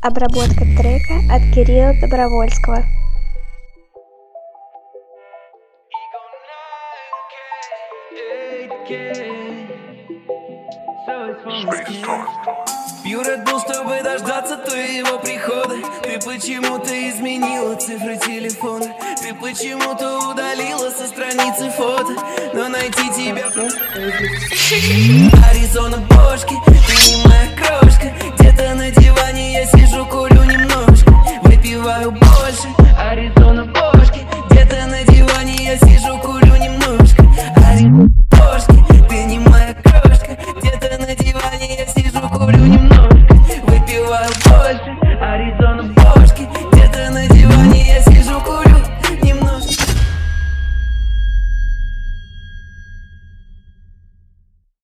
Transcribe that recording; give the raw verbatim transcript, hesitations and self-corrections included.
Обработка трека от Кирилла Добровольского. Пью Red Bull, чтобы дождаться твоего прихода. Ты почему-то изменила цифры телефона. Ты почему-то удалила со страницы фото. Но найти тебя... Аризона бошки,